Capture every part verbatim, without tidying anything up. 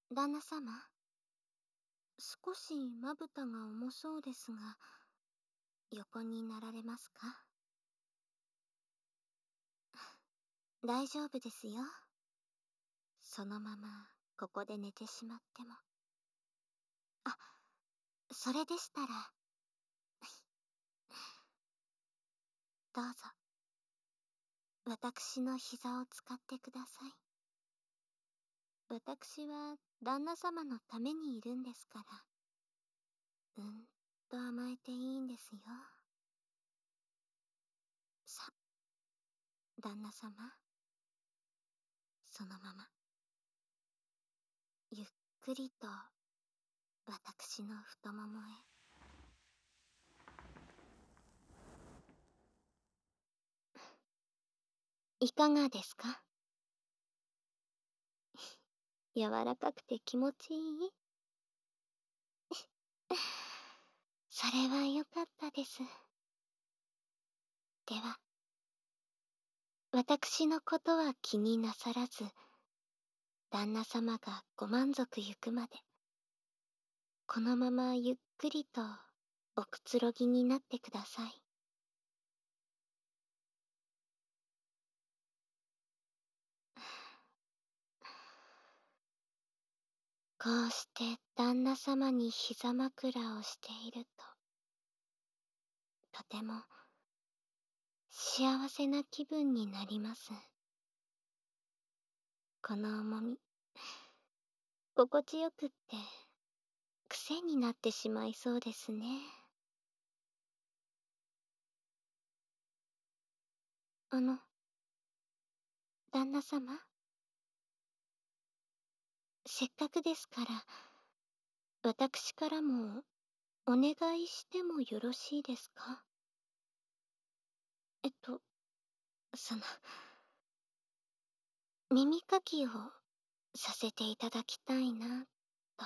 旦那様、少しまぶたが重そうですが、横になられますか？大丈夫ですよ。そのままここで寝てしまっても。あ、それでしたら、どうぞ、私の膝を使ってください。私は旦那様のためにいるんですから、うんと甘えていいんですよ。さ、旦那様、そのまま、ゆっくりと私の太ももへ。いかがですか？柔らかくて気持ちいい？それはよかったです。では、私のことは気になさらず、旦那様がご満足ゆくまで、このままゆっくりとおくつろぎになってください。こうして旦那様に膝枕をしていると、とても幸せな気分になります。この重み、心地よくって、癖になってしまいそうですね。あの、旦那様、せっかくですから、私からもお願いしてもよろしいですか？えっと、その、耳かきをさせていただきたいな、と。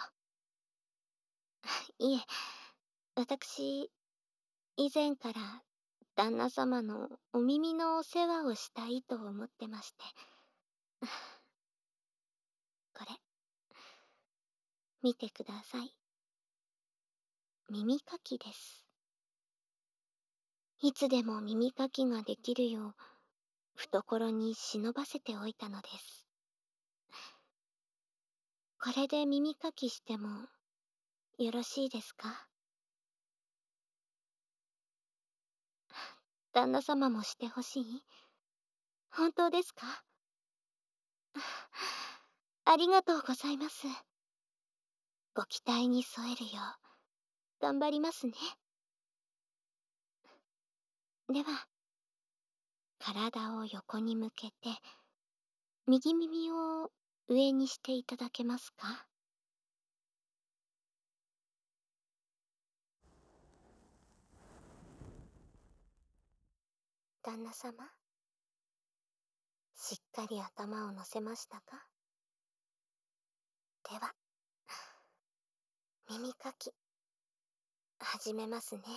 いえ、私、以前から旦那様のお耳のお世話をしたいと思ってまして。これ、見てください。耳かきです。いつでも耳かきができるよう、懐に忍ばせておいたのです。これで耳かきしてもよろしいですか？旦那様もしてほしい？本当ですか？ありがとうございます。ご期待に添えるよう、頑張りますね。では、体を横に向けて、右耳を上にしていただけますか？旦那様、しっかり頭を乗せましたか？では、耳かき、始めますね。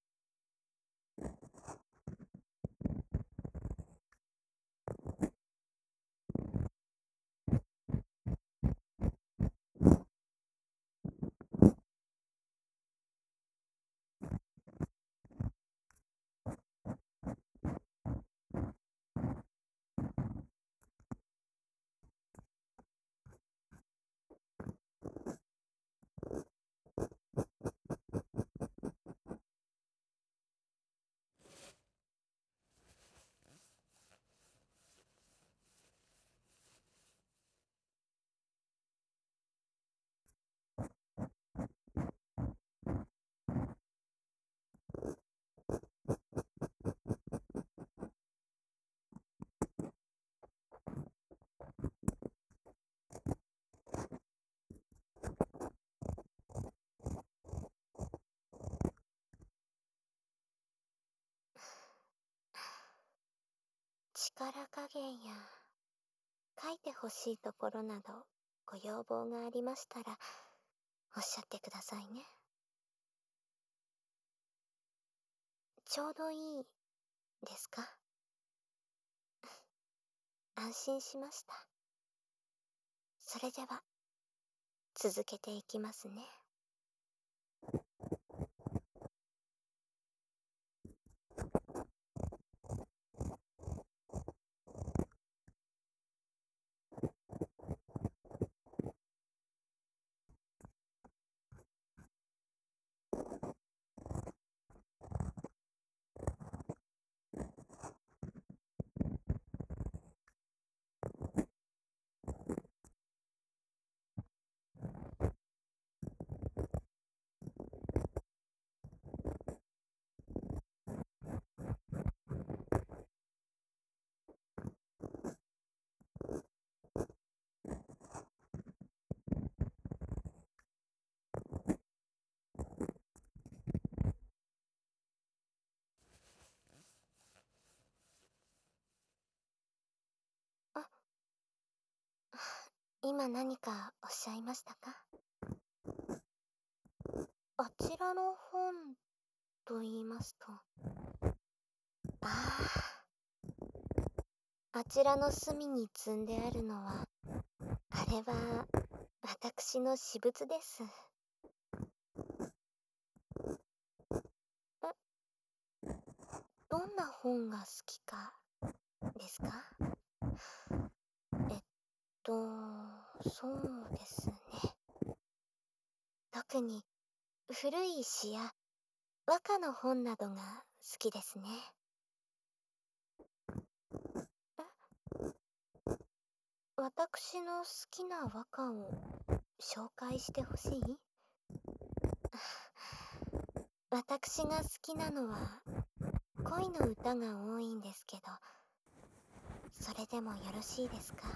力加減や書いてほしいところなどご要望がありましたらおっしゃってくださいね。ちょうどいいですか？安心しました。それでは。 続けていきますね。あ、今何かおっしゃいましたか？あちらの本と言いますと。ああ、あちらの隅に積んであるのは、あれは私の私物です。え、どんな本が好きかですか？えっと、そうですね。特に古い詩や和歌の本などが好きですね。え、私の好きな和歌を紹介してほしい？私が好きなのは恋の歌が多いんですけど、それでもよろしいですか？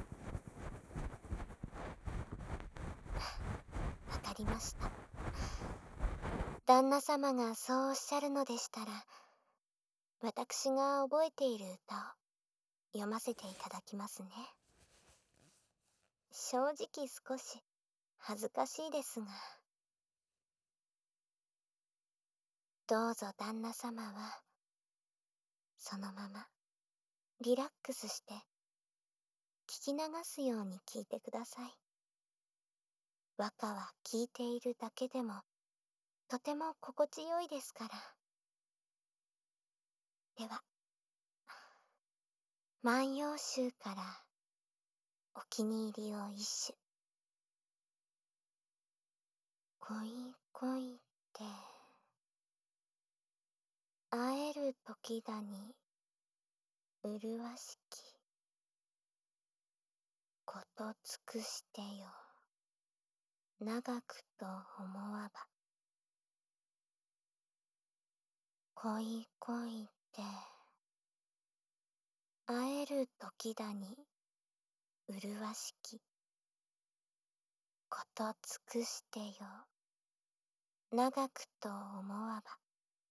わかりました。旦那様がそうおっしゃるのでしたら、私が覚えている歌を読ませていただきますね。正直少し恥ずかしいですが、どうぞ旦那様はそのままリラックスして聞き流すように聞いてください。和歌は聞いているだけでもとても心地よいですから。では、万葉集からお気に入りを一首。恋恋って会える時だに麗しきこと尽くしてよ長くと思わば。恋恋って会える時だに麗しきこと尽くしてよ長くと思わば。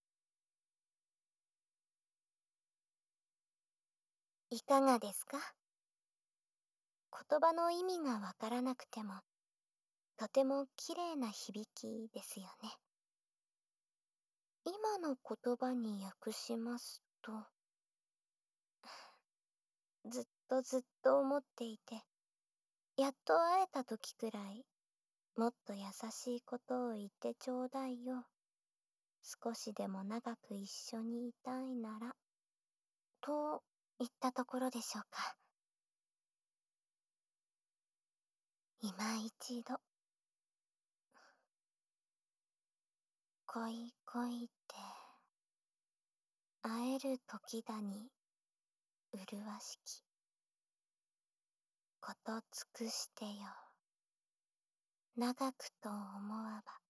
いかがですか？言葉の意味がわからなくてもとても綺麗な響きですよね。今の言葉に訳しますと、ずっとずっと思っていて、やっと会えた時くらい、もっと優しいことを言ってちょうだいよ。少しでも長く一緒にいたいなら、と言ったところでしょうか。今一度、恋恋って会える時だに麗しきこと尽くしてよ長くと思わば。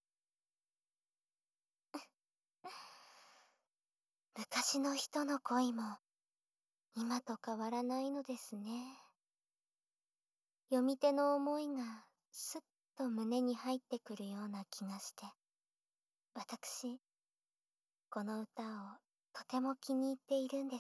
昔の人の恋も今と変わらないのですね。読み手の思いがすっと胸に入ってくるような気がして、私、この歌をとても気に入っているんです。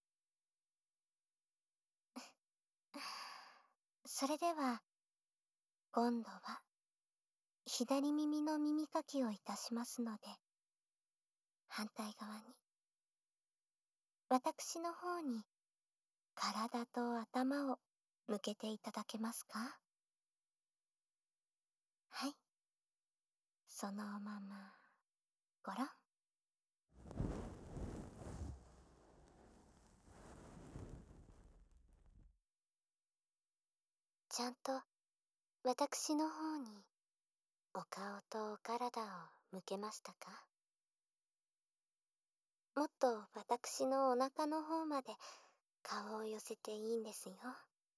それでは、今度は左耳の耳かきをいたしますので、反対側に、私の方に体と頭を向けていただけますか？ そのままごらん。ちゃんと私の方にお顔とお体を向けましたか？もっと私のお腹の方まで顔を寄せていいんですよ。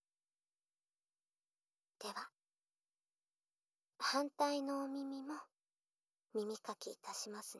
では、反対のお耳も耳かきいたしますね。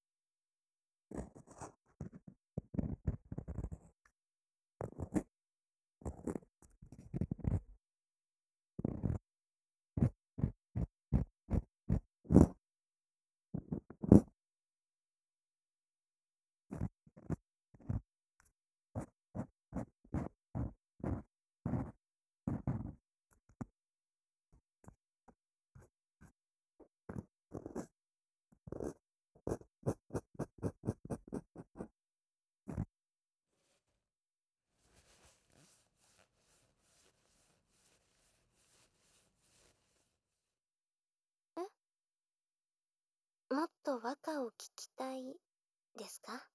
もっと和歌を聞きたいですか？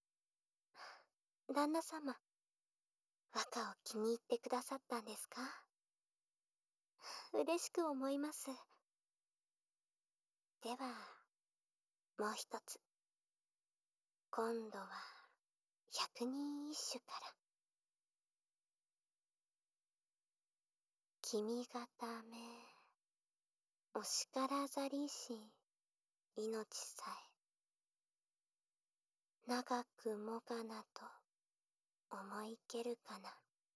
旦那様、和歌を気に入ってくださったんですか？嬉しく思います。では、もう一つ。今度は、百人一首から。君がため、お叱ざりし、命さえ。長くもがなと、思いけるかな。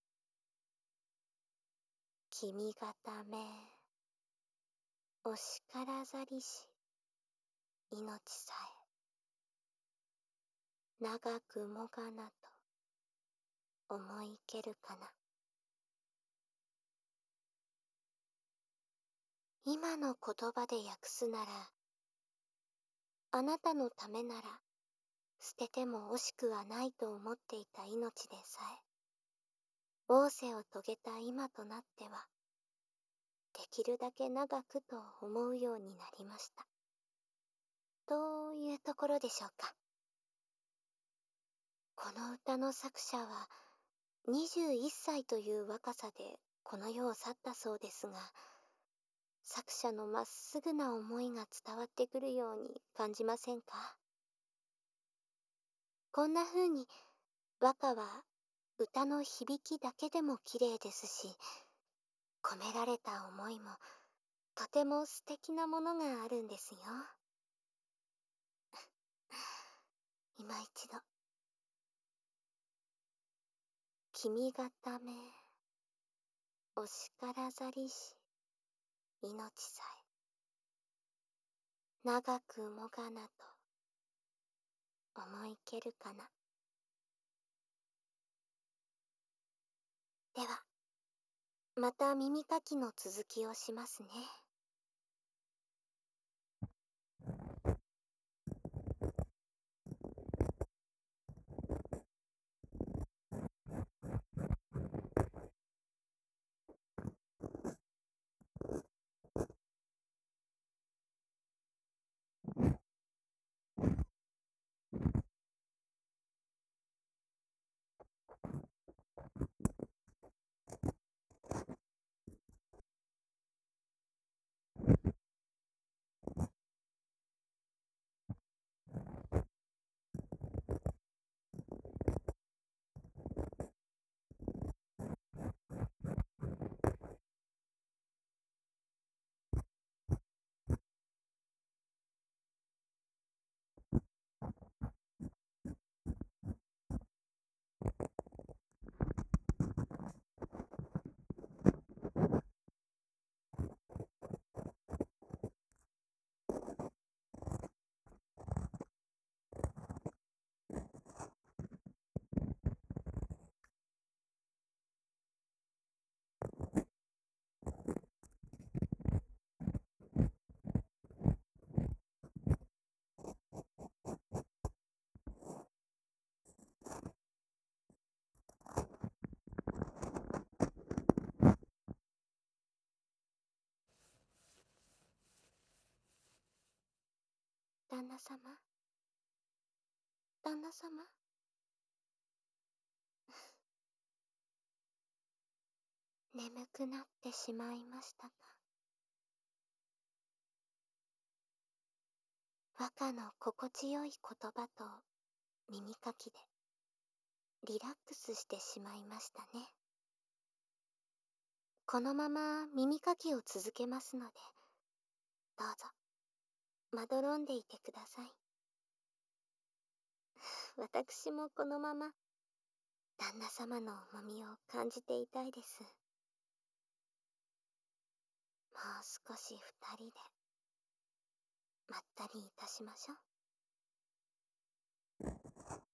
君がため、お叱ざりし、命さえ。長くもがなと、思いけるかな。今の言葉で訳すなら、あなたのためなら、捨てても惜しくはないと思っていた命でさえ、仰せを遂げた今となっては、できるだけ長くと思うようになりました。というところでしょうか。この歌の作者は、にじゅういっさいという若さでこの世を去ったそうですが、作者のまっすぐな思いが伝わってくるように感じませんか？こんな風に和歌は歌の響きだけでも綺麗ですし、込められた思いもとても素敵なものがあるんですよ。今一度。君がため、お叱ざりし、命さえ。長くもがなと、思いけるかな。では、また耳かきの続きをしますね。 旦那様。旦那様。眠くなってしまいましたか。和歌の心地よい言葉と耳かきでリラックスしてしまいましたね。このまま耳かきを続けますので、どうぞ、まどろんでいてください。私もこのまま、旦那様の重みを感じていたいです。もう少し二人で、まったりいたしましょう。